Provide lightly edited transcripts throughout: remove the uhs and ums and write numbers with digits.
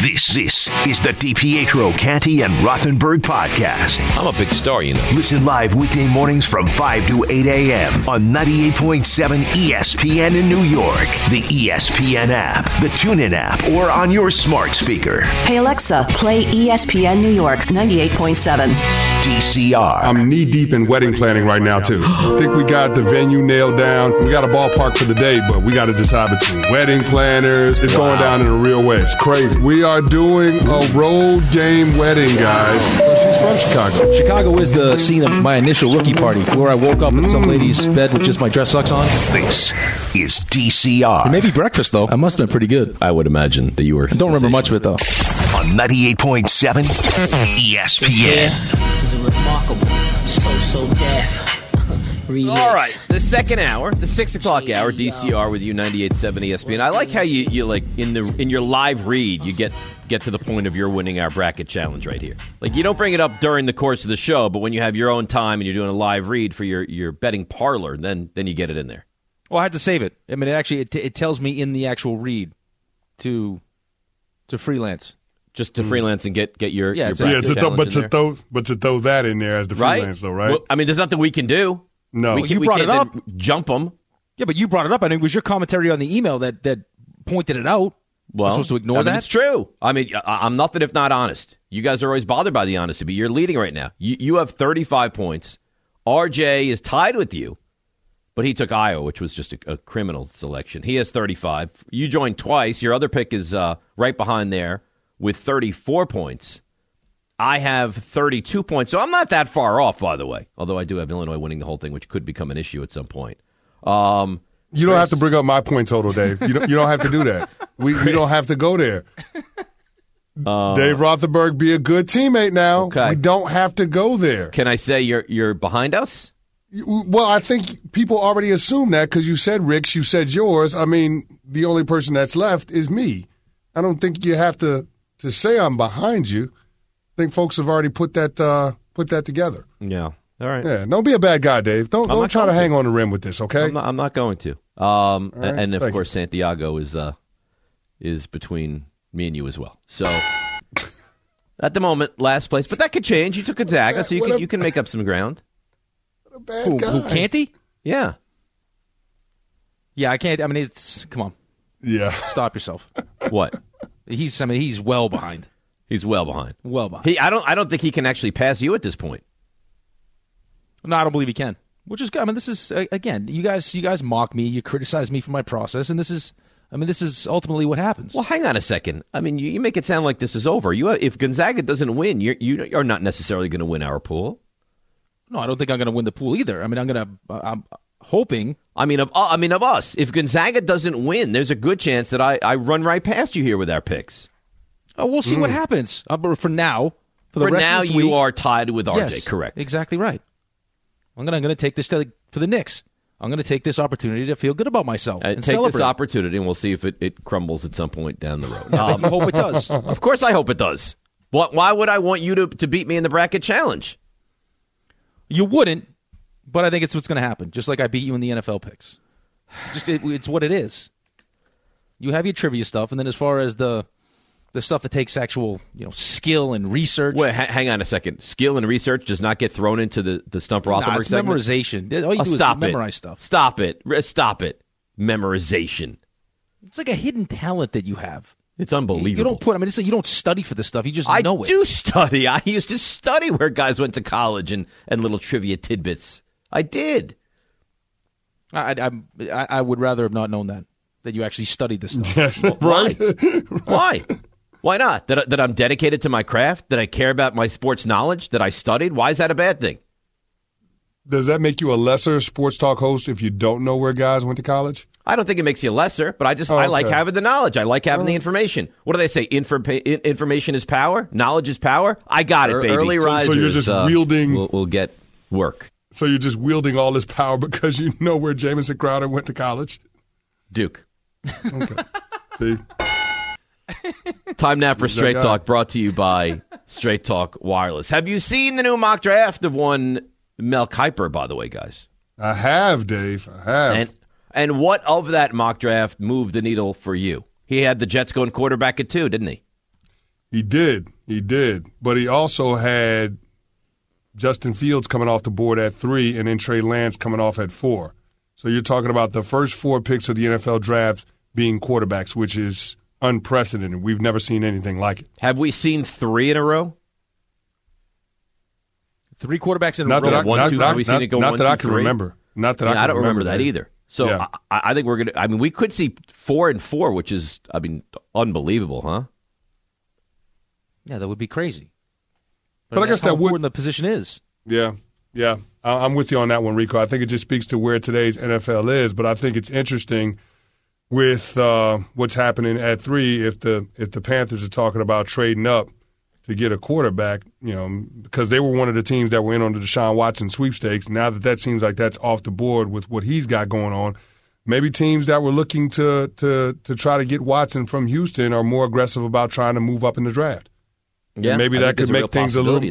This is the DiPietro, Canty, and Rothenberg podcast. I'm a big star, you know. Listen live weekday mornings from 5 to 8 a.m. on 98.7 ESPN in New York, the ESPN app, the TuneIn app, or on your smart speaker. Hey, Alexa, play ESPN New York 98.7. DCR. I'm knee-deep in wedding planning right now, too. I think we got the venue nailed down. We got a ballpark for the day, but we got to decide between wedding planners. It's going down in a real way. It's crazy. We are doing a road game wedding, guys. She's from Chicago. Chicago is the scene of my initial rookie party, where I woke up in some lady's bed with just my dress socks on. This is DCR. Maybe breakfast, though. I must have been pretty good. I would imagine that you were. I don't remember much of it, though. On 98.7 ESPN. Remarkable, so deaf. All right, the second hour, the 6 o'clock hour, DCR with you, 98.7 ESPN. I like how you like in your live read, you get to the point of you're winning our bracket challenge right here. Like, you don't bring it up during the course of the show, but when you have your own time and you're doing a live read for your betting parlor, then you get it in there. Well, I had to save it. I mean, it tells me in the actual read to freelance. Just to freelance and get your bracket but challenge to throw that in there as the freelance, though, right? Well, I mean, there's nothing we can do. No. You brought it up. Jump them. Yeah, but you brought it up, and it was your commentary on the email that pointed it out. Well, I'm supposed to ignore that? It's true. I mean, I'm nothing if not honest. You guys are always bothered by the honesty, but you're leading right now. You have 35 points. RJ is tied with you, but he took Iowa, which was just a criminal selection. He has 35. You joined twice. Your other pick is right behind there with 34 points. I have 32 points, so I'm not that far off, by the way, although I do have Illinois winning the whole thing, which could become an issue at some point. You don't have to bring up my point total, Dave. You don't have to do that. We don't have to go there. Dave Rothenberg, be a good teammate now. Okay. We don't have to go there. Can I say you're behind us? Well, I think people already assume that because you said Rick's, you said yours. I mean, the only person that's left is me. I don't think you have to say I'm behind you. I think folks have already put that together. Yeah. All right. Yeah. Don't be a bad guy, Dave. Don't try to hang on the rim with this, okay? I'm not going to. Right, and of course, Santiago is between me and you as well. So at the moment, last place, but that could change. You took Gonzaga, so you can make up some ground. What a bad guy. Who Canty? Yeah. Yeah, I can't. I mean, come on. Yeah. Stop yourself. What? He's well behind. He's well behind. Well behind. I don't think he can actually pass you at this point. No, I don't believe he can. Which is good. I mean, this is again, you guys mock me, you criticize me for my process, and this is ultimately what happens. Well, hang on a second. I mean, you make it sound like this is over. If Gonzaga doesn't win, you're not necessarily going to win our pool. No, I don't think I'm going to win the pool either. I mean, I'm hoping. I mean, of us. If Gonzaga doesn't win, there's a good chance that I run right past you here with our picks. Oh, we'll see what happens. But for now, for now, you are tied with RJ. Yes, correct? Exactly right. I'm going to take this to the Knicks. I'm going to take this opportunity to feel good about myself and take celebrate. This opportunity, and we'll see if it crumbles at some point down the road. I hope it does. Of course, I hope it does. Why would I want you to beat me in the bracket challenge? You wouldn't, but I think it's what's going to happen. Just like I beat you in the NFL picks. It's what it is. You have your trivia stuff, and then as far as the stuff that takes actual skill and research. Wait, hang on a second. Skill and research does not get thrown into the Stump Rothenberg it's segment? memorization. All you do is memorize stuff. Stop it. Memorization. It's like a hidden talent that you have. It's unbelievable. You don't study for this stuff. You just know it. I do study. I used to study where guys went to college and little trivia tidbits. I did. I would rather have not known that you actually studied this stuff. Yes, right? Why? Why not? That I'm dedicated to my craft? That I care about my sports knowledge? That I studied? Why is that a bad thing? Does that make you a lesser sports talk host if you don't know where guys went to college? I don't think it makes you lesser, but I like having the knowledge. I like having the information. What do they say? Information is power? Knowledge is power? I got it, baby. Early risers. So you're just wielding... We'll get work. So you're just wielding all this power because you know where Jamison Crowder went to college? Duke. Okay. See? Time now for Straight Talk, brought to you by Straight Talk Wireless. Have you seen the new mock draft of one Mel Kiper, by the way, guys? I have, Dave. I have. And what of that mock draft moved the needle for you? He had the Jets going quarterback at 2, didn't he? He did. But he also had Justin Fields coming off the board at 3 and then Trey Lance coming off at 4. So you're talking about the first 4 picks of the NFL draft being quarterbacks, which is unprecedented. We've never seen anything like it. Have we seen 3 in a row? 3 quarterbacks in a Not row. that I can remember. I don't remember that either. So yeah. I think we're going to – I mean, we could see 4 and 4, which is, I mean, unbelievable, huh? Yeah, that would be crazy. But I guess that would – important the position is. Yeah. I'm with you on that one, Rico. I think it just speaks to where today's NFL is, but I think it's interesting with what's happening at 3 if the Panthers are talking about trading up to get a quarterback, because they were one of the teams that were in on the Deshaun Watson sweepstakes. Now that seems like that's off the board with what he's got going on, maybe teams that were looking to try to get Watson from Houston are more aggressive about trying to move up in the draft. Yeah, and maybe that could make things a little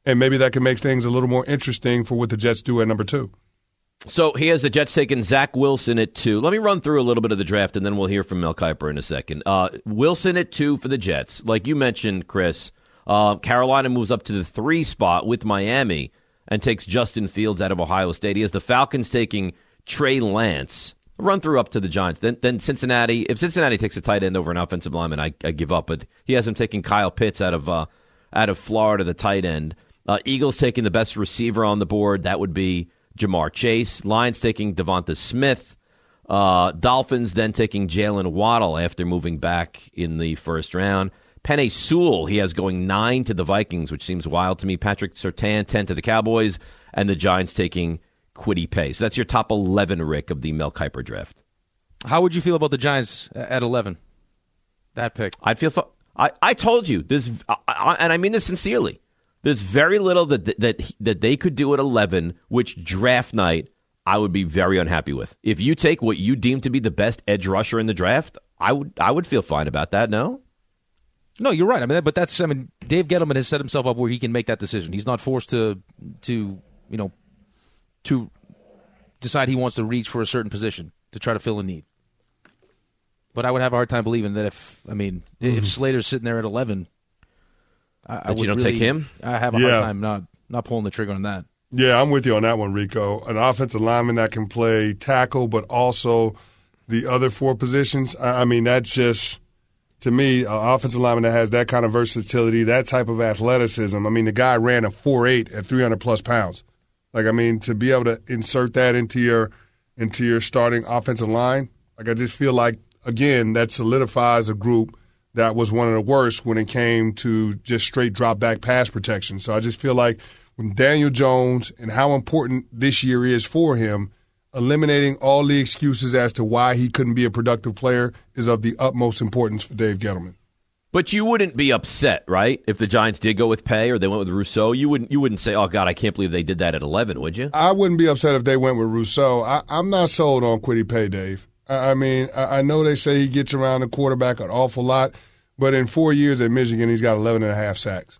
more interesting for what the Jets do at number 2. So he has the Jets taking Zach Wilson at 2. Let me run through a little bit of the draft, and then we'll hear from Mel Kiper in a second. Wilson at 2 for the Jets. Like you mentioned, Chris, Carolina moves up to the 3 spot with Miami and takes Justin Fields out of Ohio State. He has the Falcons taking Trey Lance. Run through up to the Giants. Then Cincinnati. If Cincinnati takes a tight end over an offensive lineman, I give up. But he has him taking Kyle Pitts out of Florida, the tight end. Eagles taking the best receiver on the board. That would be Jamar Chase. Lions taking Devonta Smith. Dolphins then taking Jalen Waddle after moving back in the first round. Penei Sewell, he has going 9 to the Vikings, which seems wild to me. Patrick Surtain, 10 to the Cowboys. And the Giants taking Kwity Paye. So that's your top 11, Rick, of the Mel Kiper draft. How would you feel about the Giants at 11? That pick. I'd feel. I told you this, and I mean this sincerely. There's very little that they could do at 11, which draft night I would be very unhappy with. If you take what you deem to be the best edge rusher in the draft, I would feel fine about that. No. No, you're right. But Dave Gettleman has set himself up where he can make that decision. He's not forced to decide he wants to reach for a certain position to try to fill a need. But I would have a hard time believing that if Slater's sitting there at 11, but you don't take him? I have a hard time not pulling the trigger on that. Yeah, I'm with you on that one, Rico. An offensive lineman that can play tackle, but also the other 4 positions. That's just, to me, an offensive lineman that has that kind of versatility, that type of athleticism. The guy ran a 4.8 at 300-plus pounds. To be able to insert that into your starting offensive line, I just feel like, again, that solidifies a group that was one of the worst when it came to just straight drop-back pass protection. So I just feel like with Daniel Jones and how important this year is for him, eliminating all the excuses as to why he couldn't be a productive player is of the utmost importance for Dave Gettleman. But you wouldn't be upset, right? If the Giants did go with Paye or they went with Rousseau, you wouldn't say, "Oh God, I can't believe they did that at 11," would you? I wouldn't be upset if they went with Rousseau. I'm not sold on Kwity Paye, Dave. I know they say he gets around the quarterback an awful lot, but in 4 years at Michigan, he's got 11.5 sacks.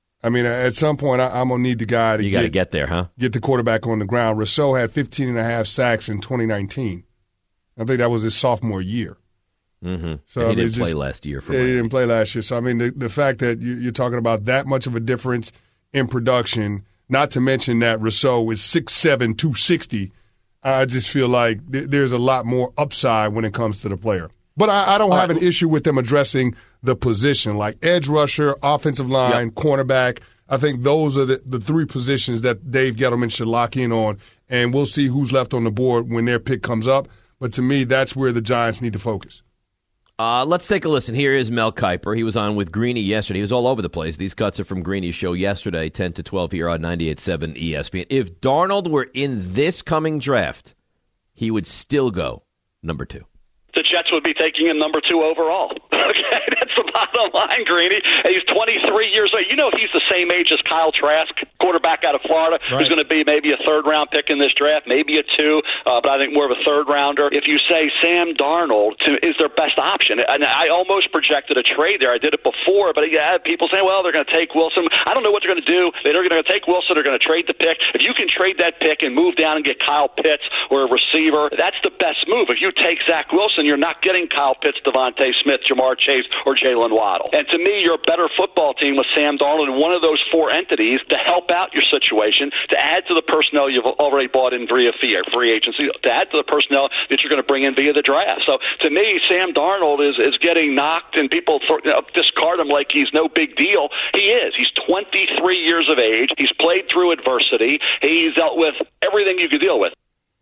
At some point, I'm going to need the guy to You got to get there, huh? Get the quarterback on the ground. Rousseau had 15.5 sacks in 2019. I think that was his sophomore year. Mm-hmm. So he didn't play last year. He didn't play last year. So, the fact that you're talking about that much of a difference in production, not to mention that Rousseau is 6'7", 260, I just feel like there's a lot more upside when it comes to the player. But I don't have an issue with them addressing the position, like edge rusher, offensive line, cornerback. I think those are the 3 positions that Dave Gettleman should lock in on, and we'll see who's left on the board when their pick comes up. But to me, that's where the Giants need to focus. Let's take a listen. Here is Mel Kiper. He was on with Greeny yesterday. He was all over the place. These cuts are from Greeny's show yesterday, 10 to 12 here on 98.7 ESPN. If Darnold were in this coming draft, he would still go number 2. The Jets would be taking him number 2 overall. Okay, that's the bottom line, Greeny. He's 23 years old. He's the same age as Kyle Trask, quarterback out of Florida, who's going to be maybe a 3rd-round pick in this draft, maybe a 2, but I think more of a 3rd-rounder. If you say Sam Darnold is their best option, and I almost projected a trade there. I did it before, but people say, well, they're going to take Wilson. I don't know what they're going to do. They're going to take Wilson. They're going to trade the pick. If you can trade that pick and move down and get Kyle Pitts or a receiver, that's the best move. If you take Zach Wilson, when you're not getting Kyle Pitts, Devontae Smith, Jamar Chase, or Jalen Waddle. And to me, you're a better football team with Sam Darnold in one of those four entities to help out your situation, to add to the personnel you've already bought in via free agency, to add to the personnel that you're going to bring in via the draft. So to me, Sam Darnold is getting knocked, and people discard him like he's no big deal. He is. He's 23 years of age. He's played through adversity. He's dealt with everything you could deal with.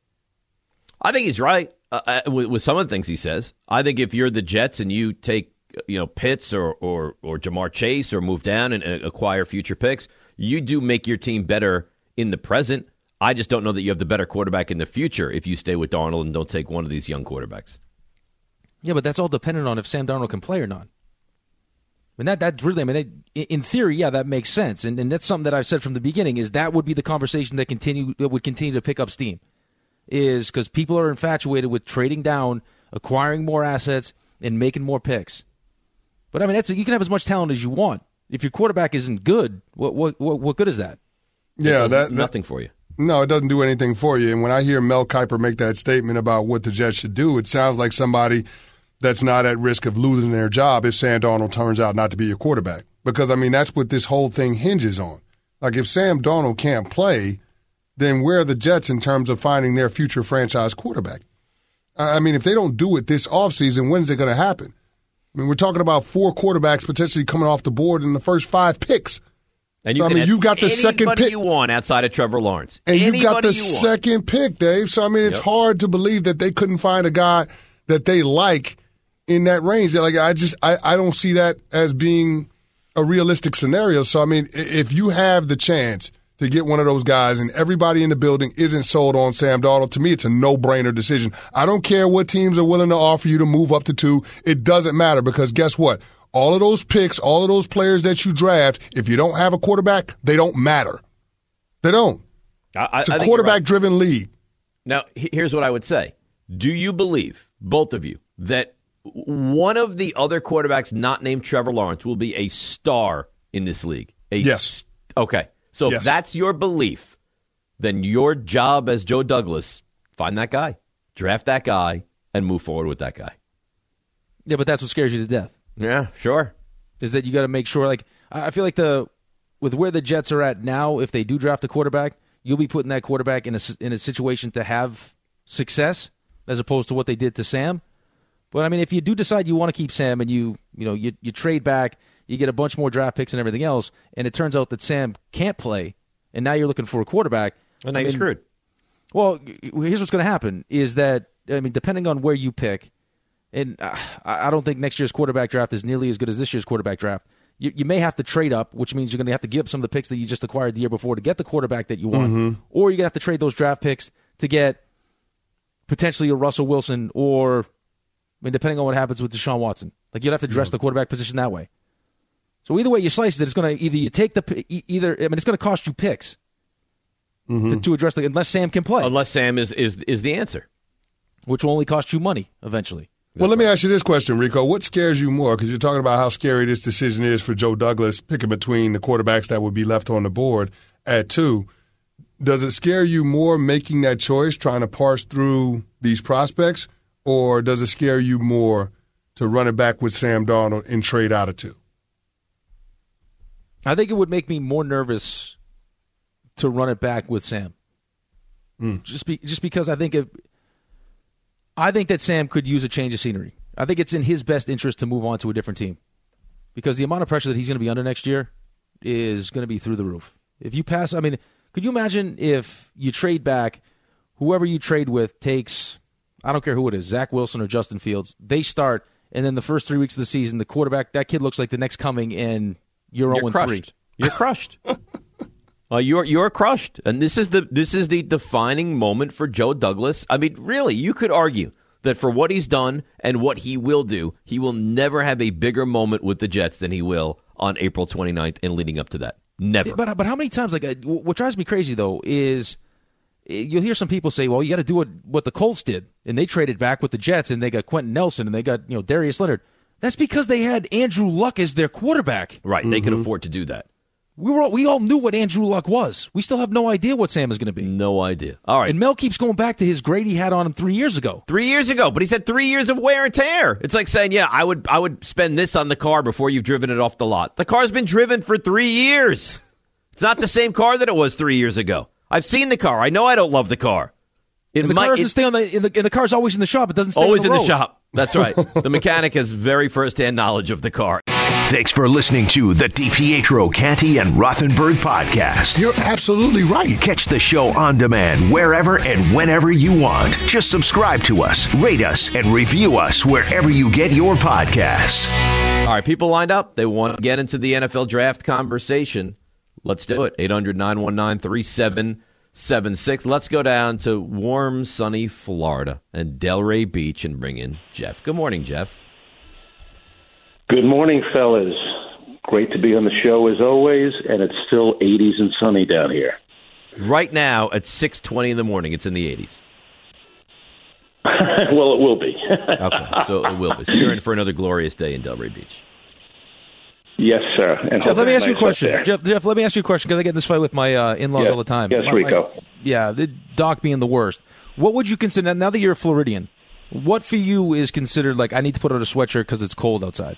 I think he's right with some of the things he says. I think if you're the Jets and you take Pitts or Jamar Chase or move down and acquire future picks, you do make your team better in the present. I just don't know that you have the better quarterback in the future if you stay with Darnold and don't take one of these young quarterbacks. Yeah, but that's all dependent on if Sam Darnold can play or not. I mean, that's really, in theory, yeah, that makes sense. And that's something that I've said from the beginning, is that would be the conversation that would continue to pick up steam. Is because people are infatuated with trading down, acquiring more assets, and making more picks. But I mean, you can have as much talent as you want. If your quarterback isn't good, what good is that? Yeah, that's nothing for you. No, it doesn't do anything for you. And when I hear Mel Kiper make that statement about what the Jets should do, it sounds like somebody that's not at risk of losing their job if Sam Darnold turns out not to be your quarterback. Because, I mean, that's what this whole thing hinges on. Like, if Sam Darnold can't play, then where are the Jets in terms of finding their future franchise quarterback? I mean, if they don't do it this offseason, when is it going to happen? I mean, we're talking about 4 quarterbacks potentially coming off the board in the first 5 picks. And you've got the second pick you want outside of Trevor Lawrence. And you've got the second pick, Dave. So, I mean, it's hard to believe that they couldn't find a guy that they like in that range. Like, I don't see that as being a realistic scenario. So, I mean, if you have the chance to get one of those guys and everybody in the building isn't sold on Sam Darnold, to me it's a no-brainer decision. I don't care what teams are willing to offer you to move up to 2. It doesn't matter, because guess what? All of those picks, all of those players that you draft, if you don't have a quarterback, they don't matter. They don't. It's a quarterback-driven league. Now, here's what I would say. Do you believe, both of you, that one of the other quarterbacks not named Trevor Lawrence will be a star in this league? Yes. Okay. So if that's your belief, then your job as Joe Douglas, find that guy, draft that guy, and move forward with that guy. Yeah, but that's what scares you to death. Yeah, sure. Is that you got to make sure, like, I feel like with where the Jets are at now, if they do draft a quarterback, you'll be putting that quarterback in a situation to have success as opposed to what they did to Sam. But, I mean, if you do decide you want to keep Sam and you trade back, you get a bunch more draft picks and everything else, and it turns out that Sam can't play, and now you're looking for a quarterback. And now you're screwed. Well, here's what's going to happen is that, I mean, depending on where you pick, and I don't think next year's quarterback draft is nearly as good as this year's quarterback draft. You may have to trade up, which means you're going to have to give up some of the picks that you just acquired the year before to get the quarterback that you want, or you're going to have to trade those draft picks to get potentially a Russell Wilson, or, I mean, depending on what happens with Deshaun Watson. Like, you'd have to address the quarterback position that way. So either way you slice it, it's going to it's going to cost you picks to address unless Sam can play. Unless Sam is the answer, which will only cost you money eventually. Well, let me ask you this question, Rico. What scares you more? Because you're talking about how scary this decision is for Joe Douglas, picking between the quarterbacks that would be left on the board at 2. Does it scare you more making that choice, trying to parse through these prospects, or does it scare you more to run it back with Sam Darnold and trade out of 2? I think it would make me more nervous to run it back with Sam. Just because I think that Sam could use a change of scenery. I think it's in his best interest to move on to a different team, because the amount of pressure that he's going to be under next year is going to be through the roof. If you pass, I mean, could you imagine if you trade back, whoever you trade with takes, I don't care who it is, Zach Wilson or Justin Fields, they start, and then the first 3 weeks of the season, the quarterback, that kid looks like the next coming, and you're 0-3. You're crushed. You're crushed, and this is the defining moment for Joe Douglas. I mean, really, you could argue that for what he's done and what he will do, he will never have a bigger moment with the Jets than he will on April 29th and leading up to that. Never. But how many times? Like, what drives me crazy though is you'll hear some people say, "Well, you got to do what the Colts did, and they traded back with the Jets, and they got Quentin Nelson, and they got Darius Leonard." That's because they had Andrew Luck as their quarterback. Right. They could afford to do that. We all knew what Andrew Luck was. We still have no idea what Sam is going to be. No idea. All right. And Mel keeps going back to his grade he had on him 3 years ago. 3 years ago, but he's had 3 years of wear and tear. It's like saying, yeah, I would spend this on the car before you've driven it off the lot. The car's been driven for 3 years. It's not the same car that it was 3 years ago. I've seen the car. I know I don't love the car. The car doesn't stay on the car's always in the shop. It doesn't stay always on the road. in the shop. That's right. The mechanic has very first-hand knowledge of the car. Thanks for listening to the DiPietro, Canty, and Rothenberg podcast. You're absolutely right. Catch the show on demand wherever and whenever you want. Just subscribe to us, rate us, and review us wherever you get your podcasts. All right, people lined up. They want to get into the NFL draft conversation. Let's do it. 800-919-3776. Let's go down to warm, sunny Florida and Delray Beach and bring in Jeff. Good morning, Jeff. Good morning, fellas. Great to be on the show as always, and it's still 80s and sunny down here. Right now at 6:20 in the morning, it's in the 80s. Well, it will be. Okay, so it will be. So you're in for another glorious day in Delray Beach. Yes, sir. And Jeff, let me ask you a question. Jeff, let me ask you a question because I get in this fight with my in-laws all the time. Yes, Rico. The Doc being the worst. What would you consider, now that you're a Floridian, what for you is considered like I need to put on a sweatshirt because it's cold outside?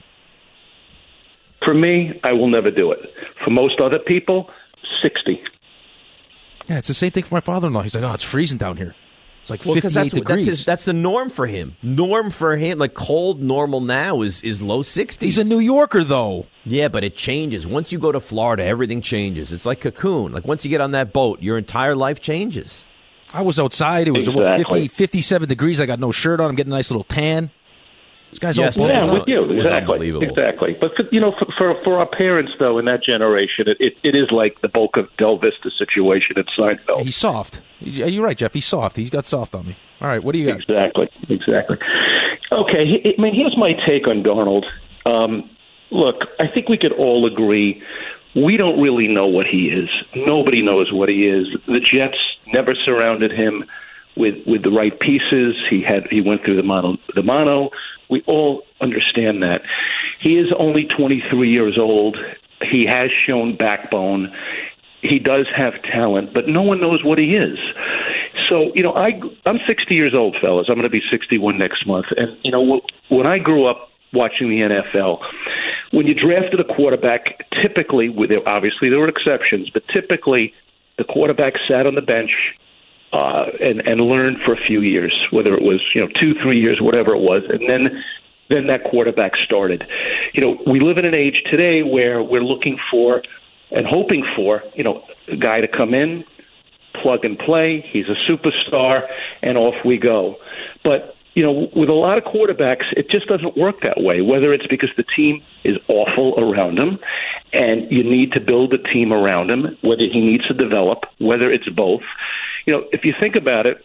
For me, I will never do it. For most other people, 60. Yeah, it's the same thing for my father-in-law. He's like, it's freezing down here. It's like 58 degrees. That's the norm for him. Like cold normal now is low 60s. He's a New Yorker, though. Yeah, but it changes. Once you go to Florida, everything changes. It's like Cocoon. Like once you get on that boat, your entire life changes. I was outside. It was 57 degrees. I got no shirt on. I'm getting a nice little tan. This guy's all with you. Exactly. But for our parents though, in that generation, it is like the bulk of Del Vista situation at Seinfeld. He's soft. You're right, Jeff. He's soft. He's got soft on me. All right, what do you got? Exactly. Okay. I mean, here's my take on Darnold. Look, I think we could all agree we don't really know what he is. Nobody knows what he is. The Jets never surrounded him with the right pieces. He went through the mono. We all understand that. He is only 23 years old. He has shown backbone. He does have talent, but no one knows what he is. So, I'm 60 years old, fellas. I'm going to be 61 next month. And, when I grew up watching the NFL, when you drafted a quarterback, typically, obviously there were exceptions, but typically the quarterback sat on the bench and learned for a few years, whether it was 2-3 years, whatever it was, and then that quarterback started. We live in an age today where we're looking for and hoping for a guy to come in, plug and play. He's a superstar, and off we go. But with a lot of quarterbacks, it just doesn't work that way. Whether it's because the team is awful around him, and you need to build a team around him, whether he needs to develop, whether it's both. If you think about it,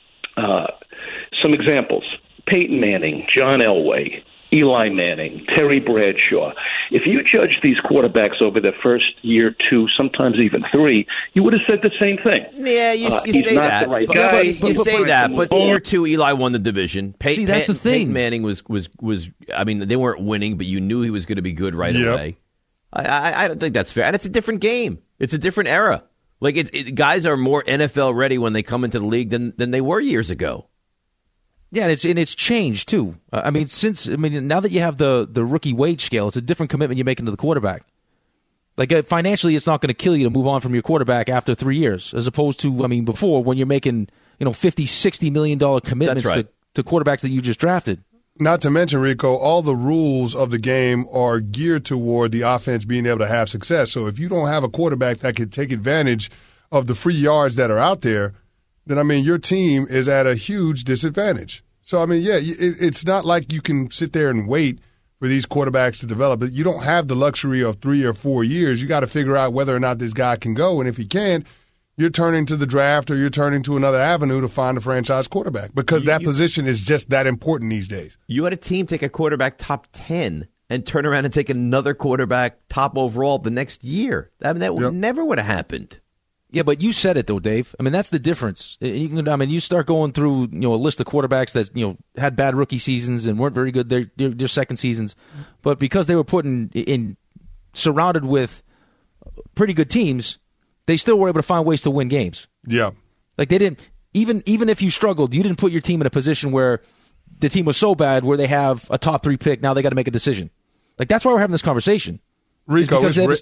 some examples: Peyton Manning, John Elway, Eli Manning, Terry Bradshaw. If you judge these quarterbacks over their first year, 2, sometimes even 3, you would have said the same thing. Yeah, you say that. The right guy. You say that, but year 2, Eli won the division. See, that's the thing. Peyton Manning was. I mean, they weren't winning, but you knew he was going to be good right away. I don't think that's fair, and it's a different game. It's a different era. Like guys are more NFL ready when they come into the league than they were years ago. Yeah, and it's changed too. Now that you have the rookie wage scale, it's a different commitment you're making to the quarterback. Like financially, it's not going to kill you to move on from your quarterback after 3 years, as opposed to before when you're making $50-60 million commitments to quarterbacks that you just drafted. Not to mention, Rico, all the rules of the game are geared toward the offense being able to have success. So if you don't have a quarterback that can take advantage of the free yards that are out there, then, your team is at a huge disadvantage. So, it's not like you can sit there and wait for these quarterbacks to develop. You don't have the luxury of 3 or 4 years. You got to figure out whether or not this guy can go. And if he can, you're turning to the draft or you're turning to another avenue to find a franchise quarterback because that position is just that important these days. You had a team take a quarterback top 10 and turn around and take another quarterback top overall the next year. That never would have happened. Yeah, but you said it though, Dave. That's the difference. You start going through a list of quarterbacks that had bad rookie seasons and weren't very good their second seasons, but because they were put in surrounded with pretty good teams, they still were able to find ways to win games. Yeah. Like they didn't, even if you struggled, you didn't put your team in a position where the team was so bad where they have a top 3 pick, now they got to make a decision. Like that's why we're having this conversation. Rico, because they have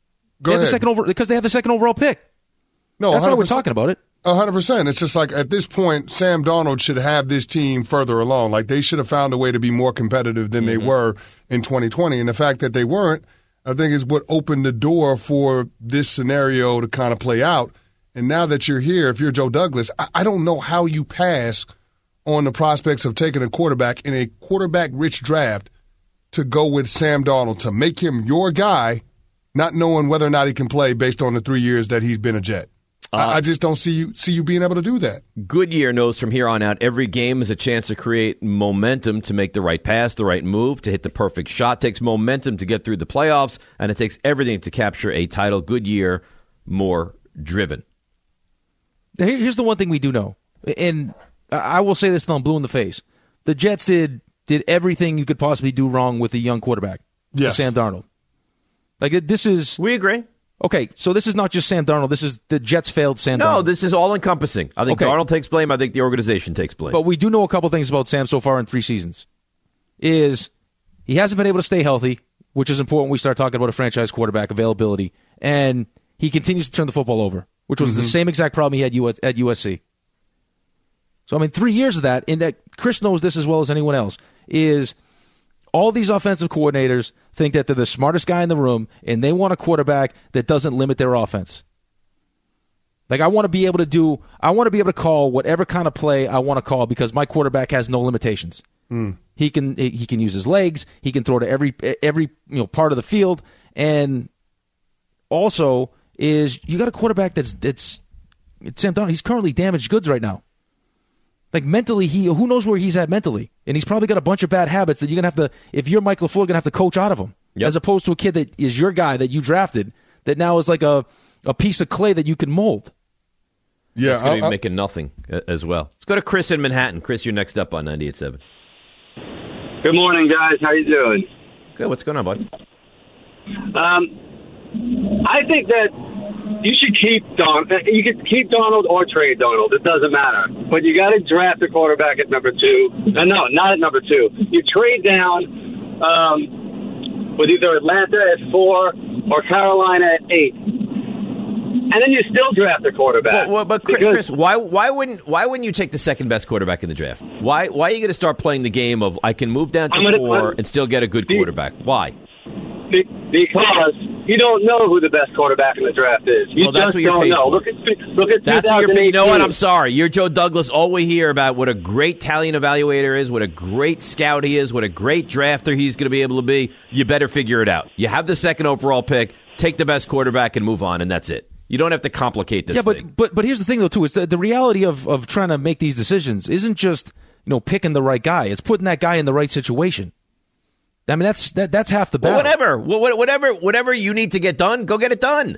the second overall pick. No, that's why we're talking about it. 100%. It's just like at this point, Sam Darnold should have this team further along. Like they should have found a way to be more competitive than they were in 2020. And the fact that they weren't, I think, is what opened the door for this scenario to kind of play out. And now that you're here, if you're Joe Douglas, I don't know how you pass on the prospects of taking a quarterback in a quarterback-rich draft to go with Sam Darnold, to make him your guy, not knowing whether or not he can play based on the 3 years that he's been a Jet. I just don't see you being able to do that. Goodyear knows from here on out every game is a chance to create momentum to make the right pass, the right move, to hit the perfect shot. It takes momentum to get through the playoffs, and it takes everything to capture a title. Goodyear, more driven. Here's the one thing we do know, and I will say this until I'm blue in the face. The Jets did everything you could possibly do wrong with a young quarterback, Sam Darnold. Like this is... We agree. Okay, so this is not just Sam Darnold. This is the Jets failed Sam Darnold. No, this is all-encompassing. I think Darnold takes blame. I think the organization takes blame. But we do know a couple things about Sam so far in 3 seasons. Is he hasn't been able to stay healthy, which is important when we start talking about a franchise quarterback availability, and he continues to turn the football over, which was the same exact problem he had at USC. So, I mean, 3 years of that, and that Chris knows this as well as anyone else, is all these offensive coordinators think that they're the smartest guy in the room, and they want a quarterback that doesn't limit their offense. Like, I want to be able to call whatever kind of play I want to call because my quarterback has no limitations. He can use his legs. He can throw to every part of the field, and also is you got a quarterback that's Sam Darnold. He's currently damaged goods right now. Like mentally, who knows where he's at mentally, and he's probably got a bunch of bad habits that you're gonna have to. If you're Mike LaFleur, you're gonna have to coach out of him, as opposed to a kid that is your guy that you drafted that now is like a piece of clay that you can mold. Yeah, it's going to be making nothing as well. Let's go to Chris in Manhattan. Chris, you're next up on 98.7. Good morning, guys. How you doing? Good. What's going on, bud? I think that you should keep Donald. You can keep Donald or trade Donald. It doesn't matter. But you got to draft a quarterback at number 2. No, not at number 2. You trade down with either Atlanta at 4 or Carolina at 8. And then you still draft a quarterback. But Chris, why wouldn't you take the second best quarterback in the draft? Why are you going to start playing the game of I can move down to 4 and still get a good quarterback? Why? Because you don't know who the best quarterback in the draft is. You that's just what you're don't paid know. for. Look at that's what you're paid. You know what? I'm 2018. sorry. You're Joe Douglas. All we hear about what a great talent evaluator is, what a great scout he is, what a great drafter he's going to be able to be. You better figure it out. You have the second overall pick. Take the best quarterback and move on, and that's it. You don't have to complicate this thing. But here's the thing, though, too. It's the reality of trying to make these decisions isn't just picking the right guy. It's putting that guy in the right situation. I mean, that's half the battle. Whatever you need to get done, go get it done.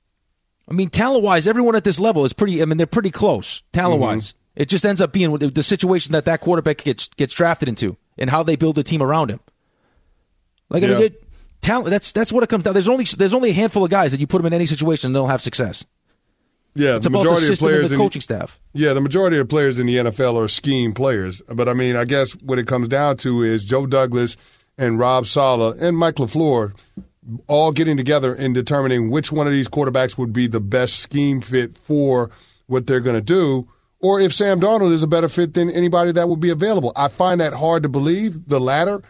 I mean, talent-wise, everyone at this level is pretty. I mean, they're pretty close talent-wise. It just ends up being the situation that quarterback gets drafted into and how they build a team around him. Like I mean, talent. That's what it comes down. There's only a handful of guys that you put them in any situation and they'll have success. Yeah, it's about the system and the coaching staff. Yeah, the majority of players in the NFL are scheme players. But I mean, I guess what it comes down to is Joe Douglas and Rob Saleh and Mike LaFleur all getting together and determining which one of these quarterbacks would be the best scheme fit for what they're going to do, or if Sam Darnold is a better fit than anybody that would be available. I find that hard to believe, the latter.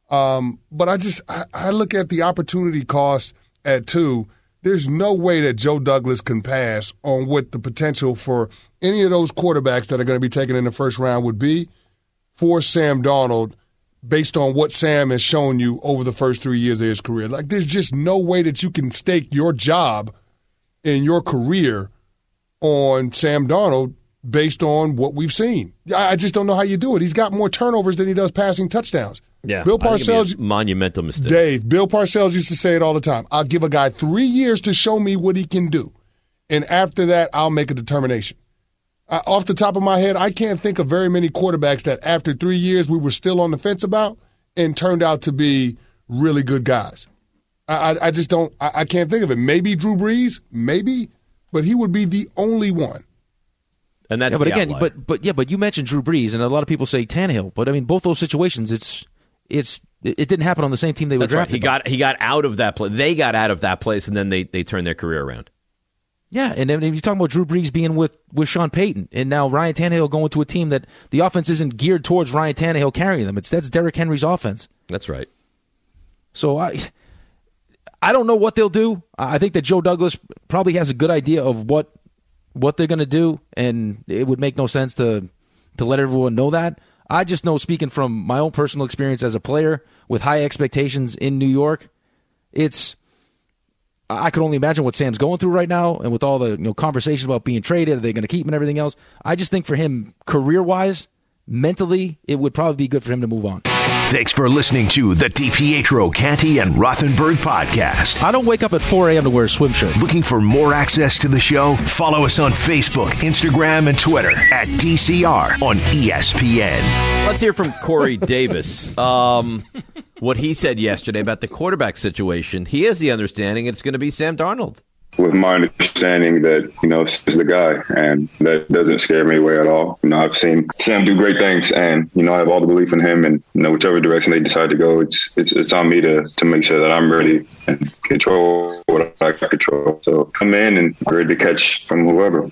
But I look at the opportunity cost at 2. There's no way that Joe Douglas can pass on what the potential for any of those quarterbacks that are going to be taken in the first round would be for Sam Darnold based on what Sam has shown you over the first 3 years of his career. Like, there's just no way that you can stake your job and your career on Sam Darnold based on what we've seen. I just don't know how you do it. He's got more turnovers than he does passing touchdowns. Yeah, Bill Parcells, monumental mistake. Dave, Bill Parcells used to say it all the time. I'll give a guy 3 years to show me what he can do, and after that, I'll make a determination. Off the top of my head, I can't think of very many quarterbacks that after 3 years we were still on the fence about and turned out to be really good guys. I just don't. I can't think of it. Maybe Drew Brees, maybe, but he would be the only one. And that's but again, but you mentioned Drew Brees, and a lot of people say Tannehill. But I mean, both those situations, it didn't happen on the same team they were drafted. Right. He got out of that place. They got out of that place, and then they turned their career around. Yeah, and then you're talking about Drew Brees being with Sean Payton, and now Ryan Tannehill going to a team that the offense isn't geared towards Ryan Tannehill carrying them. That's Derrick Henry's offense. That's right. So I don't know what they'll do. I think that Joe Douglas probably has a good idea of what they're going to do, and it would make no sense to let everyone know that. I just know, speaking from my own personal experience as a player with high expectations in New York, I can only imagine what Sam's going through right now, and with all the conversation about being traded, are they going to keep him and everything else. I just think for him, career-wise, mentally, it would probably be good for him to move on. Thanks for listening to the DiPietro, Canty, and Rothenberg podcast. I don't wake up at 4 a.m. to wear a swim shirt. Looking for more access to the show? Follow us on Facebook, Instagram, and Twitter at DCR on ESPN. Let's hear from Corey Davis. What he said yesterday about the quarterback situation. He has the understanding it's going to be Sam Darnold. With my understanding that, is the guy, and that doesn't scare me away at all. I've seen Sam do great things, and, I have all the belief in him, and, whichever direction they decide to go, it's on me to make sure that I'm ready and control what I control. So come in and ready to catch from whoever.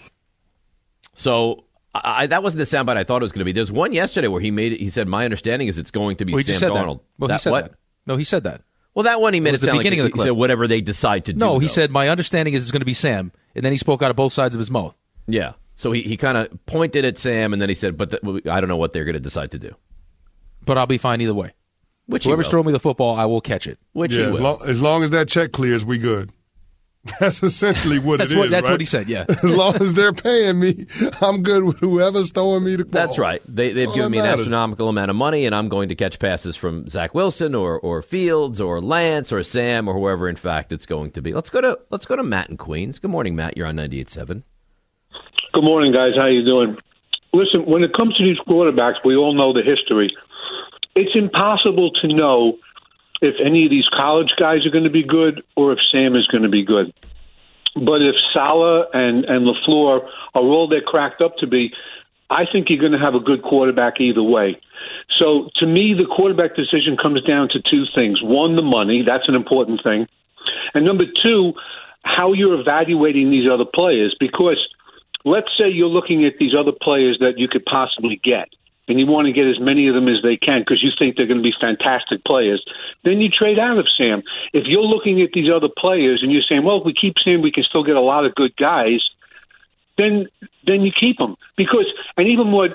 So that wasn't the soundbite I thought it was going to be. There's one yesterday where he said, my understanding is it's going to be Sam Darnold. Well, he said that. No, he said that. Well, that one he made it sound like of the clip. He said whatever they decide to do. No, he said, my understanding is it's going to be Sam, and then he spoke out of both sides of his mouth. Yeah. So he kind of pointed at Sam, and then he said, but I don't know what they're going to decide to do. But I'll be fine either way. Whoever's throwing me the football, I will catch it. As long as that check clears, we good. That's essentially what it is. That's right? what he said, yeah. As long as they're paying me, I'm good with whoever's throwing me the ball. That's right. They've given me an astronomical amount of money, and I'm going to catch passes from Zach Wilson or Fields or Lance or Sam or whoever, in fact, it's going to be. Let's go to Matt in Queens. Good morning, Matt. You're on 98.7. Good morning, guys. How you doing? Listen, when it comes to these quarterbacks, we all know the history. It's impossible to know if any of these college guys are going to be good or if Sam is going to be good. But if Saleh and LaFleur are all they're cracked up to be, I think you're going to have a good quarterback either way. So to me, the quarterback decision comes down to two things. One, the money. That's an important thing. And number two, how you're evaluating these other players. Because let's say you're looking at these other players that you could possibly get, and you want to get as many of them as they can because you think they're going to be fantastic players, then you trade out of Sam. If you're looking at these other players and you're saying, well, if we keep Sam, we can still get a lot of good guys, then you keep them. Because, and even what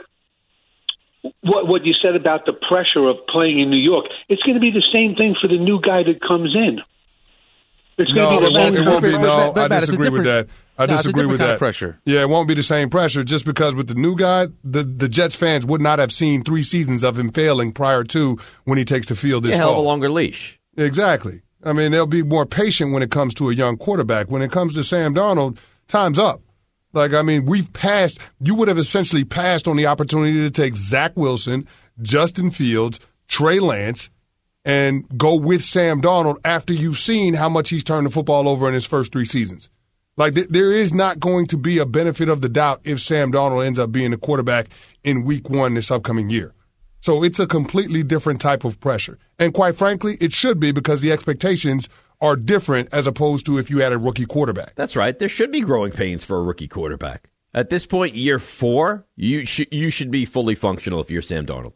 you said about the pressure of playing in New York, it's going to be the same thing for the new guy that comes in. It's going to be the same it won't be. No, I disagree with that. I disagree with that. Kind of pressure. Yeah, it won't be the same pressure just because with the new guy, the Jets fans would not have seen 3 seasons of him failing prior to when he takes the field this fall. A hell of a longer leash. Exactly. I mean, they'll be more patient when it comes to a young quarterback. When it comes to Sam Darnold, time's up. Like, I mean, you would have essentially passed on the opportunity to take Zach Wilson, Justin Fields, Trey Lance, and go with Sam Darnold after you've seen how much he's turned the football over in his first 3 seasons. Like, there is not going to be a benefit of the doubt if Sam Darnold ends up being the quarterback in week 1 this upcoming year. So it's a completely different type of pressure. And quite frankly, it should be because the expectations are different as opposed to if you had a rookie quarterback. That's right. There should be growing pains for a rookie quarterback. At this point, year 4, you should be fully functional if you're Sam Darnold.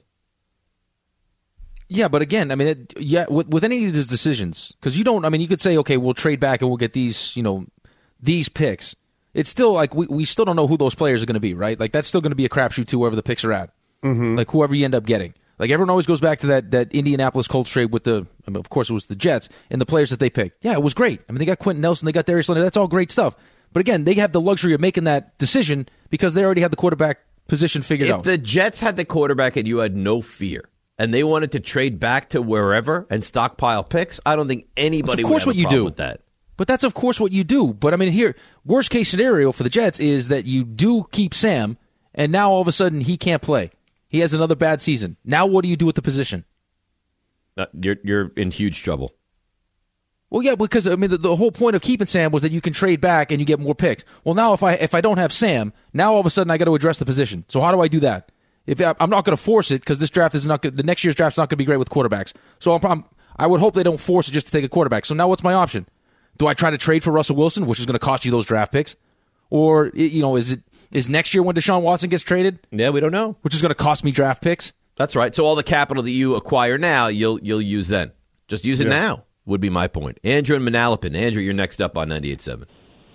Yeah, but again, I mean, with any of these decisions, because you could say, okay, we'll trade back and we'll get these, these picks. It's still like we still don't know who those players are going to be, right? Like that's still going to be a crapshoot to whoever the picks are at, like whoever you end up getting. Like everyone always goes back to that Indianapolis Colts trade with of course it was the Jets and the players that they picked. Yeah, it was great. I mean, they got Quentin Nelson, they got Darius Leonard. That's all great stuff. But again, they have the luxury of making that decision because they already have the quarterback position figured out. If the Jets had the quarterback and you had no fear, and they wanted to trade back to wherever and stockpile picks, I don't think anybody would have a problem with that. But that's, of course, what you do. But, I mean, here, worst-case scenario for the Jets is that you do keep Sam, and now all of a sudden he can't play. He has another bad season. Now what do you do with the position? You're in huge trouble. Well, yeah, because I mean the whole point of keeping Sam was that you can trade back and you get more picks. Well, now if I don't have Sam, now all of a sudden I got to address the position. So how do I do that? If I'm not going to force it because this draft is not the next year's draft's not going to be great with quarterbacks. So I would hope they don't force it just to take a quarterback. So now what's my option? Do I try to trade for Russell Wilson, which is going to cost you those draft picks, or is next year when Deshaun Watson gets traded? Yeah, we don't know. Which is going to cost me draft picks. That's right. So all the capital that you acquire now, you'll use then. Just use it now. Would be my point. Andrew and Manalapan. Andrew, you're next up on 98.7.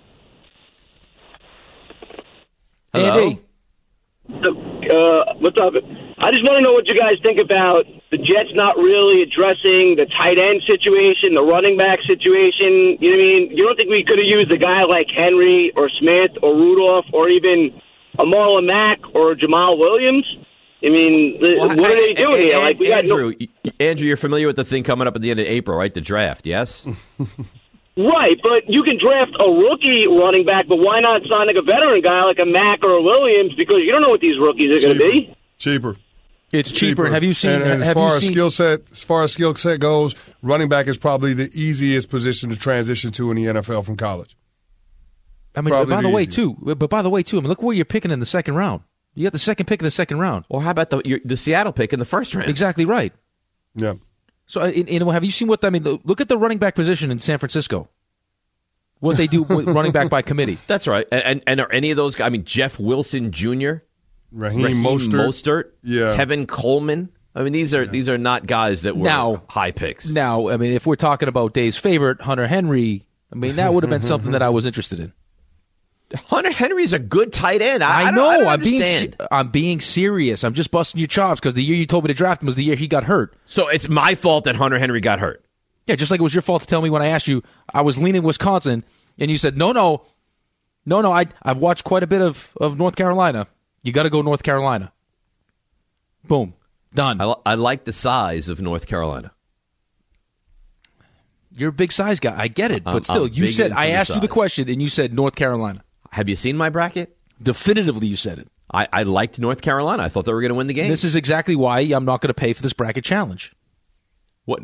Hello? Andy. What's up? I just want to know what you guys think about the Jets not really addressing the tight end situation, the running back situation. You know what I mean? You don't think we could have used a guy like Henry or Smith or Rudolph or even a Marlon Mack or Jamal Williams? I mean, what are they doing here? Like, Andrew, you're familiar with the thing coming up at the end of April, right? The draft, yes? Right, but you can draft a rookie running back, but why not sign like a veteran guy like a Mack or a Williams? Because you don't know what these rookies are going to be. Cheaper. It's cheaper. And have you seen? And as far as skill set goes, running back is probably the easiest position to transition to in the NFL from college. I mean, by the way, too. I mean, look where you're picking in the second round. You got the second pick in the second round. Or how about the Seattle pick in the first round? Exactly right. Yeah. So, have you seen what I mean? Look at the running back position in San Francisco. What they do with running back by committee. That's right. And are any of those guys? I mean, Jeff Wilson Jr., Raheem Mostert, Tevin Coleman. I mean, these are not guys that were high picks. Now, I mean, if we're talking about Dave's favorite, Hunter Henry, I mean, that would have been something that I was interested in. Hunter Henry's a good tight end. I know. understand. I'm being serious. I'm just busting your chops because the year you told me to draft him was the year he got hurt. So it's my fault that Hunter Henry got hurt. Yeah, just like it was your fault to tell me when I asked you. I was leaning Wisconsin, and you said, no. I've watched quite a bit of North Carolina. You got to go North Carolina. Boom. Done. I like the size of North Carolina. You're a big size guy. I get it. But still, you said, I asked you the question, and you said North Carolina. Have you seen my bracket? Definitively, you said it. I liked North Carolina. I thought they were going to win the game. This is exactly why I'm not going to pay for this bracket challenge. What?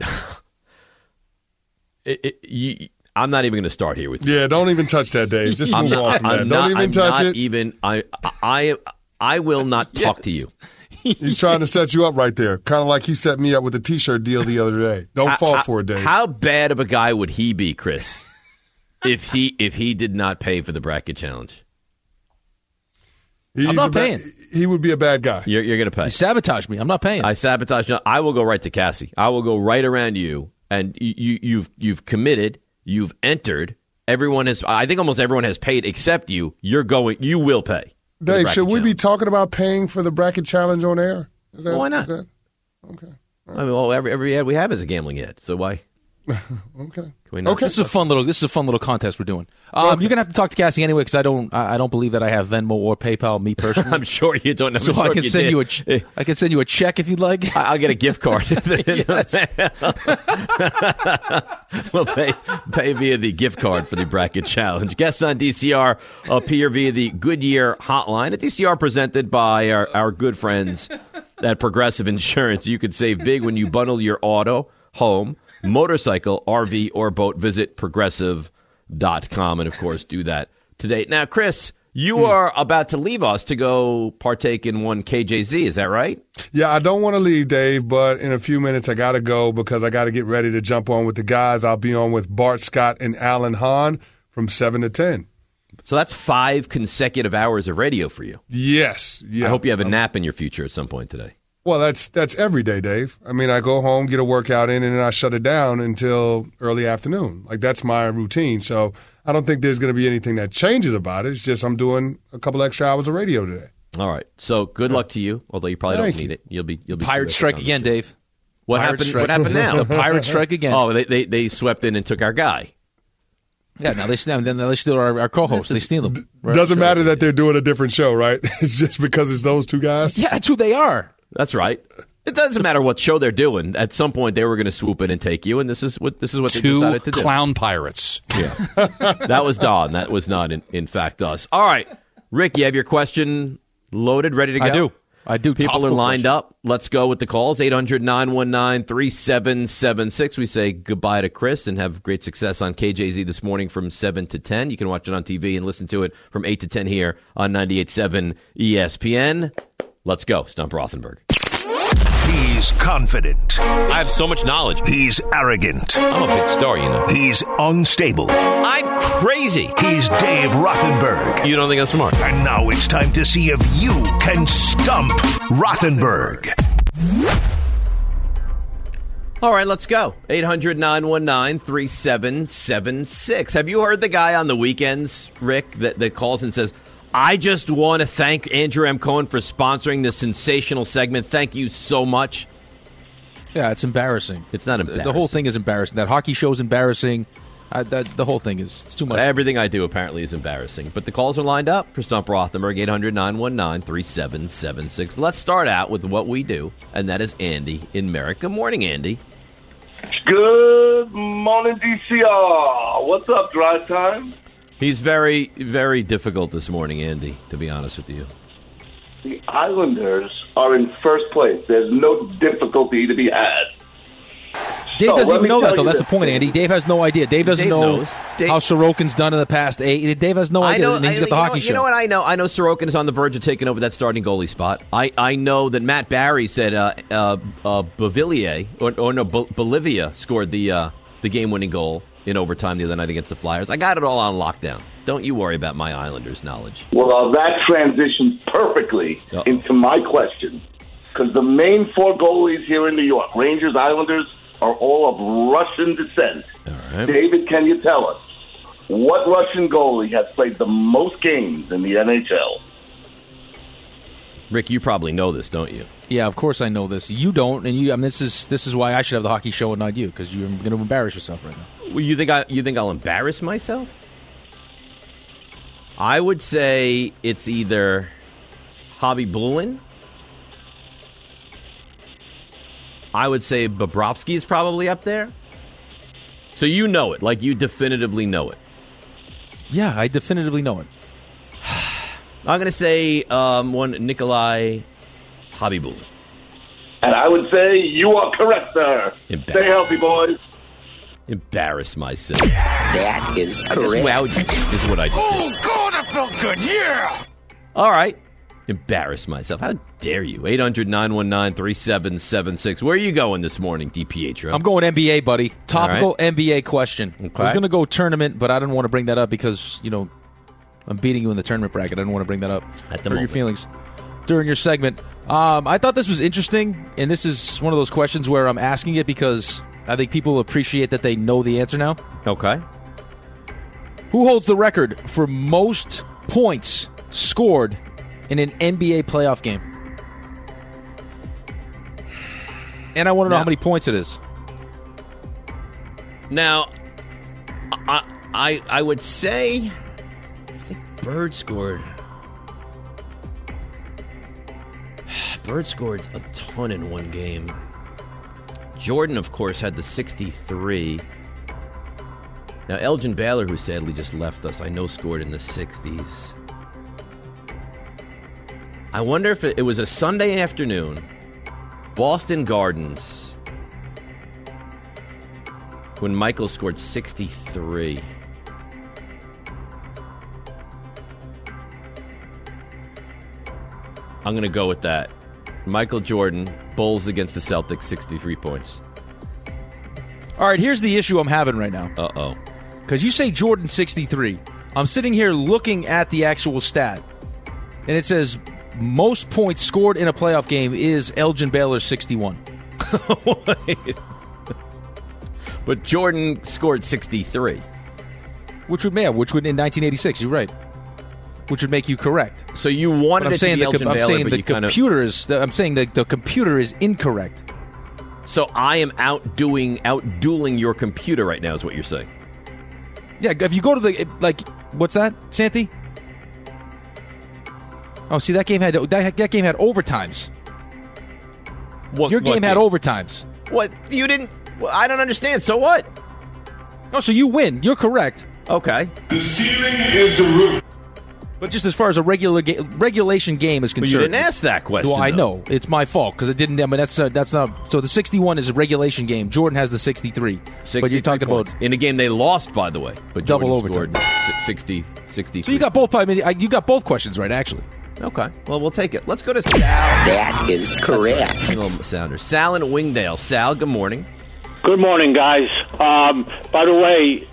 I'm not even going to start here with you. Yeah, don't even touch that, Dave. Just move on from that. Don't even touch it. I will not talk to you. He's trying to set you up right there, kind of like he set me up with the T-shirt deal the other day. Don't fall for it, Dave. How bad of a guy would he be, Chris, if he did not pay for the bracket challenge? I'm not paying. He would be a bad guy. You're going to pay. You sabotage me. I'm not paying. I sabotage you. I will go right to Cassie. I will go right around you, and you've committed. You've entered. Everyone has. I think almost everyone has paid except you. You're going. You will pay. Dave, should we be talking about paying for the bracket challenge on air? Why not? Okay. Right. I mean, well, every ad we have is a gambling ad, so why? Okay. This is a fun little contest we're doing. You're gonna have to talk to Cassie anyway because I don't believe that I have Venmo or PayPal me personally. I'm sure you don't. So I can send you I can send you a check if you'd like. I'll get a gift card. We'll pay via the gift card for the bracket challenge. Guests on DCR appear via the Goodyear hotline at DCR, presented by our good friends at Progressive Insurance. You could save big when you bundle your auto, home, motorcycle, RV, or boat. Visit Progressive.com and, of course, do that today. Now, Chris, you are about to leave us to go partake in one KJZ. Is that right? Yeah, I don't want to leave, Dave, but in a few minutes I got to go because I got to get ready to jump on with the guys. I'll be on with Bart Scott and Alan Hahn from 7 to 10. So that's 5 consecutive hours of radio for you. Yes. Yeah. I hope you have a nap in your future at some point today. Well, that's every day, Dave. I mean, I go home, get a workout in, and then I shut it down until early afternoon. Like, that's my routine. So I don't think there's going to be anything that changes about it. It's just I'm doing a couple extra hours of radio today. All right. So good luck to you, although you probably don't need it. You'll be Pirate strike again, Dave. What happened now? The Pirate strike again. Oh, they swept in and took our guy. Yeah, now they steal our co-host. They steal them. Right? Doesn't matter that they're doing a different show, right? It's just because it's those two guys? Yeah, that's who they are. That's right. It doesn't matter what show they're doing. At some point, they were going to swoop in and take you, and this is what they decided to do. 2 clown pirates. Yeah, that was Don. That was not, in fact, us. All right, Rick, you have your question loaded, ready to go? I do. I do. People are lined up. Let's go with the calls. 800-919-3776. We say goodbye to Chris and have great success on KJZ this morning from 7 to 10. You can watch it on TV and listen to it from 8 to 10 here on 98.7 ESPN. Let's go. Stump Rothenberg. He's confident. I have so much knowledge. He's arrogant. I'm a big star, you know. He's unstable. I'm crazy. He's Dave Rothenberg. You don't think I'm smart? And now it's time to see if you can stump Rothenberg. All right, let's go. 800-919-3776. Have you heard the guy on the weekends, Rick, that calls and says, I just want to thank Andrew M. Cohen for sponsoring this sensational segment. Thank you so much. Yeah, it's embarrassing. It's not embarrassing. The whole thing is embarrassing. That hockey show is embarrassing. The whole thing is it's too much. Everything I do apparently is embarrassing. But the calls are lined up for Stump Rothenberg, 800-919-3776. Let's start out with what we do, and that is Andy in Merrick. Good morning, Andy. Good morning, DCR. What's up, Drive Time? He's very, very difficult this morning, Andy, to be honest with you. The Islanders are in first place. There's no difficulty to be had. Dave doesn't even know that, though. That's the point, Andy. Dave has no idea. Dave doesn't know how Sorokin's done in the past 8. Dave has no idea. He's got the hockey show. You know what I know? I know Sorokin is on the verge of taking over that starting goalie spot. I know that Matt Barry said Bolivia scored the game-winning goal in overtime the other night against the Flyers. I got it all on lockdown. Don't you worry about my Islanders knowledge. Well, that transitions perfectly into my question. Because the main 4 goalies here in New York, Rangers, Islanders, are all of Russian descent. All right. David, can you tell us what Russian goalie has played the most games in the NHL? Rick, you probably know this, don't you? Yeah, of course I know this. You don't, and this is why I should have the hockey show and not you, because you're going to embarrass yourself right now. Well, you think I'll embarrass myself? I would say it's either Hobby Bulin. I would say Bobrovsky is probably up there. So you know it, like you definitively know it. Yeah, I definitively know it. I'm going to say one Nikolai Hobby Bulin. And I would say you are correct, sir. Stay healthy, boys. Embarrass myself. That is correct. Wow, is what I just did. Oh, God, that felt good. Yeah. All right. Embarrass myself. How dare you? 800-919-3776. Where are you going this morning, DiPietro? I'm going NBA, buddy. Topical NBA question. Okay. I was going to go tournament, but I didn't want to bring that up because, I'm beating you in the tournament bracket. I didn't want to bring that up. At the moment. Your feelings during your segment. I thought this was interesting, and this is one of those questions where I'm asking it because I think people appreciate that they know the answer now. Okay. Who holds the record for most points scored in an NBA playoff game? And I want to know how many points it is. Now, I would say, I think Bird scored a ton in one game. Jordan, of course, had the 63. Now, Elgin Baylor, who sadly just left us, I know scored in the 60s. I wonder if it was a Sunday afternoon, Boston Gardens, when Michael scored 63. I'm going to go with that. Michael Jordan, Bulls against the Celtics, 63 points. All right, here's the issue I'm having right now. Uh-oh. Because you say Jordan 63. I'm sitting here looking at the actual stat, and it says most points scored in a playoff game is Elgin Baylor 61. But Jordan scored 63. Which would in 1986, you're right. Which would make you correct. So you wanted it to be Elgin Baylor, but you kind of... I'm saying that the computer is incorrect. So I am outdueling your computer right now is what you're saying. Yeah, if you go to the... what's that, Santi? Oh, see, that game had overtimes. Your game had overtimes. What? You didn't... Well, I don't understand. So what? Oh, so you win. You're correct. Okay. The ceiling is the roof. But just as far as a regulation game is But concerned, you didn't ask that question. Well, I though. know it's my fault because it didn't. I mean, that's not. So the 61 is a regulation game. Jordan has the 63. But you're talking about in a game they lost, by the way. But double Jordan overtime. scored 63. So you got both. I mean, you got both questions right, actually. Okay. Well, we'll take it. Let's go to Sal. That is correct. Little sounder. Sal in Wingdale. Sal, good morning. Good morning, guys. By the way,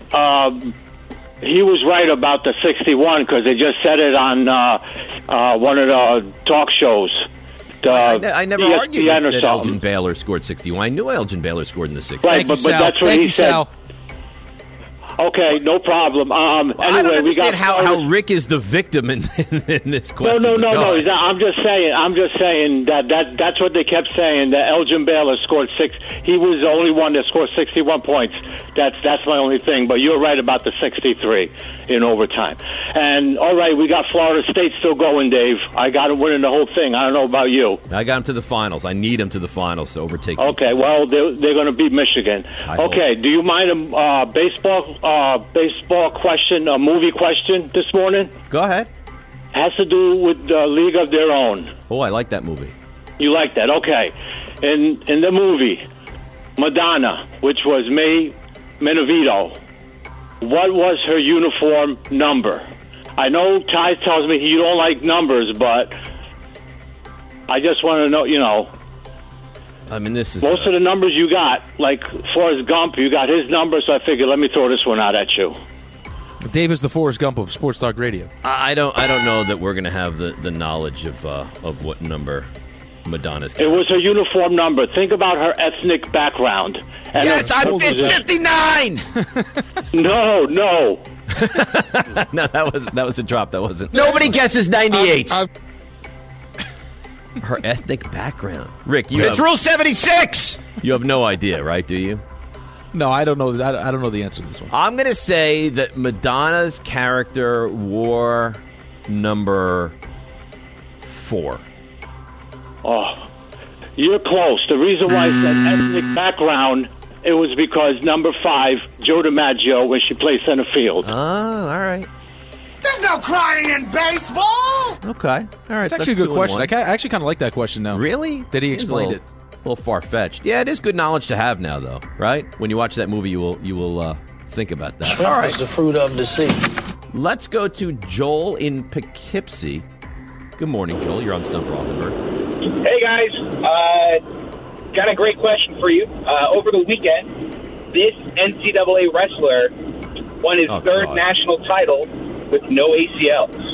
he was right about the 61 because they just said it on one of the talk shows. I never ESPN argued or that something. Elgin Baylor scored 61. I knew Elgin Baylor scored in the 60s. Right, but that's what he said. Okay, no problem. I don't Anyway, we got understand how Rick is the victim in this question. No. Go ahead. I'm just saying that's what they kept saying. That Elgin Baylor scored 6. He was the only one that scored 61 points. That's my only thing. But you're right about the 63 in overtime. And all right, we got Florida State still going, Dave. I got them winning the whole thing. I don't know about you. I got him to the finals. I need him to the finals to overtake. Okay, well they're going to beat Michigan. Okay, do you mind a baseball question, a movie question this morning? Go ahead. Has to do with League of Their Own. Oh, I like that movie. You like that? Okay. In the movie, Madonna, which was May Menevito, what was her uniform number? I know Ty tells me you don't like numbers, but I just want to know, I mean, this is most of the numbers you got, like Forrest Gump, you got his number, so I figured let me throw this one out at you. Dave is the Forrest Gump of Sports Talk Radio. I don't know that we're going to have the knowledge of what number Madonna's. It was her uniform number. Think about her ethnic background. And yes, I'm 59. No. No, that was a drop. That wasn't. Nobody guesses 98. Her ethnic background. Rick, it's Rule 76. You have no idea, right? Do you? No, I don't know. I don't know the answer to this one. I'm going to say that Madonna's character wore number 4. Oh, you're close. The reason why I said ethnic background, it was because number 5, Joe DiMaggio, when she played center field. Oh, all right. There's no crying in baseball! Okay. All right. It's actually a good question. I actually kind of like that question now. Really? That he Seems explained it. A little far-fetched. Yeah, it is good knowledge to have now, though, right? When you watch that movie, you will think about that. Shrimp is the fruit of the sea. Let's go to Joel in Poughkeepsie. Good morning, Joel. You're on Stump Rothenberg. Hey, guys. Got a great question for you. Over the weekend, this NCAA wrestler won his third national title with no ACLs.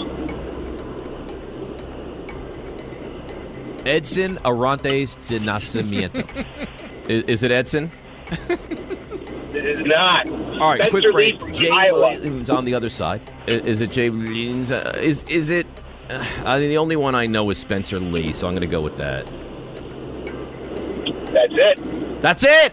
Edson Arantes de Nacimiento. Is it Edson? It is not. All right, Spencer quick Lee break. from Jay Iowa. Williams on the other side. Is it Jay Williams? Is it? The only one I know is Spencer Lee, so I'm going to go with that. That's it. That's it.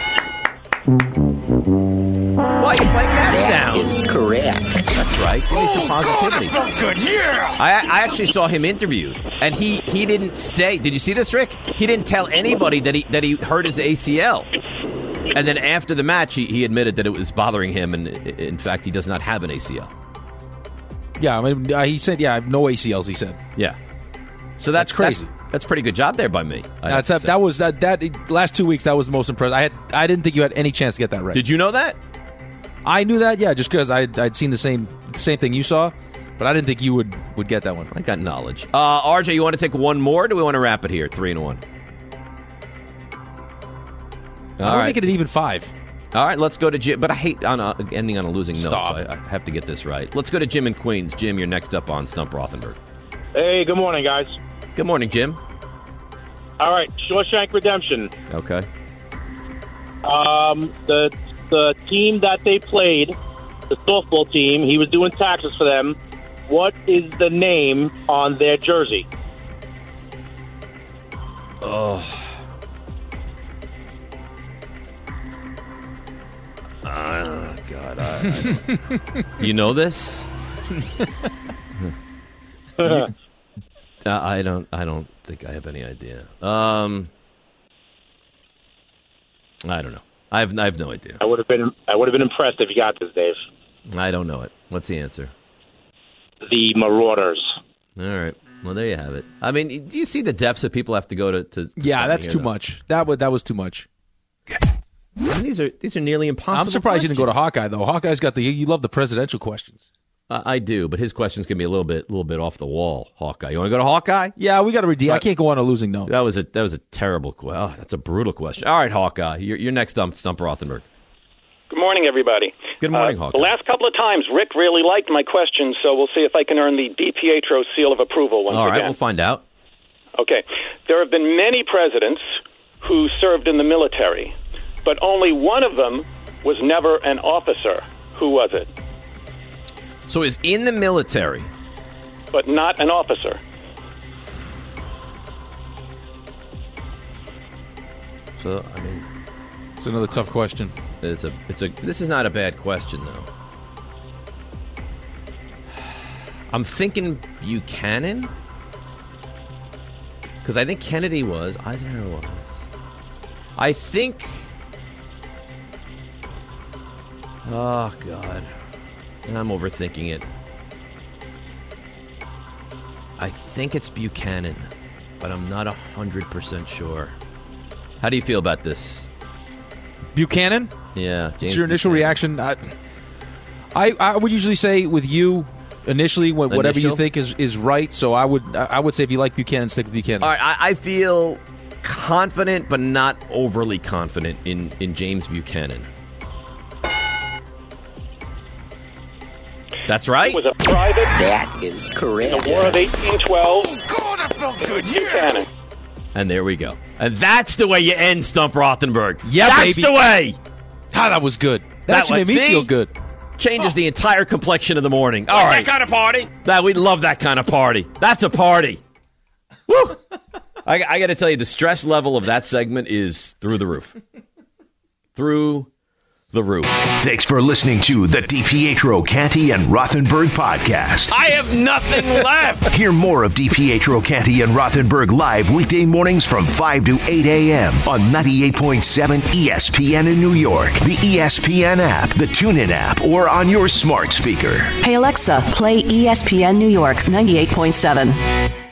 Why are you playing that sound? Is correct. That's right. Give me some positivity. God, that felt good. Yeah. I actually saw him interviewed, and he didn't say. Did you see this, Rick? He didn't tell anybody that he hurt his ACL. And then after the match, he admitted that it was bothering him, and in fact, he does not have an ACL. Yeah, I mean, he said, I have no ACLs, he said. Yeah. So that's crazy. That's a pretty good job there by me. That last 2 weeks, that was the most impressive. I didn't think you had any chance to get that right. Did you know that? I knew that, yeah, just because I'd seen the same thing you saw, but I didn't think you would get that one. I got knowledge. RJ, you want to take one more, or do we want to wrap it here? 3-1. All right. Make it an even 5. All right, let's go to Jim. But I hate ending on a losing note, Stop. so I have to get this right. Let's go to Jim in Queens. Jim, you're next up on Stump Rothenberg. Hey, good morning, guys. Good morning, Jim. All right, Shawshank Redemption. Okay. The team that they played, the softball team, he was doing taxes for them. What is the name on their jersey? Oh. God. I you know this? I don't think I have any idea. I don't know. I have no idea. I would have been impressed if you got this, Dave. I don't know it. What's the answer? the Marauders. All right. Well, there you have it. I mean, do you see the depths that people have to go to yeah, that's too much. That was too much. I mean, these are nearly impossible. I'm surprised you didn't go to Hawkeye though. Hawkeye's got you love the presidential questions. I do, but his questions can be a little bit off the wall. Hawkeye, you want to go to Hawkeye? Yeah, we got to redeem. I can't go on a losing note. That was a terrible question. Oh, that's a brutal question. All right, Hawkeye, you're next. Stump Rothenberg. Good morning, everybody. Good morning, Hawkeye. The last couple of times, Rick really liked my questions, so we'll see if I can earn the DiPietro seal of approval once again. All right, we'll find out. Okay. There have been many presidents who served in the military, but only one of them was never an officer. Who was it? So he's in the military, but not an officer. So, I mean, it's another tough question. This is not a bad question, though. I'm thinking Buchanan, because I think Kennedy was. Eisenhower was. I think. Oh God, I'm overthinking it. I think it's Buchanan, but I'm not 100% sure. How do you feel about this? Buchanan? Yeah. What's your initial reaction? I would usually say with you initially whatever you think is right. So I would say if you like Buchanan, stick with Buchanan. All right. I feel confident, but not overly confident in James Buchanan. That's right. It was a private. That is correct. In the War of 1812. Oh, God, that felt good. Buchanan. And there we go. And that's the way you end Stump Rothenberg. Yeah, that's baby. the way. Ah, that was good. That actually made me feel good. Changes the entire complexion of the morning. All right. That kind of party. We love that kind of party. That's a party. Woo! I got to tell you, the stress level of that segment is through the roof. Through the roof. Thanks for listening to the DiPietro, Canty, and Rothenberg podcast. I have nothing left. Hear more of DiPietro, Canty, and Rothenberg live weekday mornings from 5 to 8 a.m. on 98.7 ESPN in New York, the ESPN app, the TuneIn app, or on your smart speaker. Hey Alexa, play ESPN New York 98.7.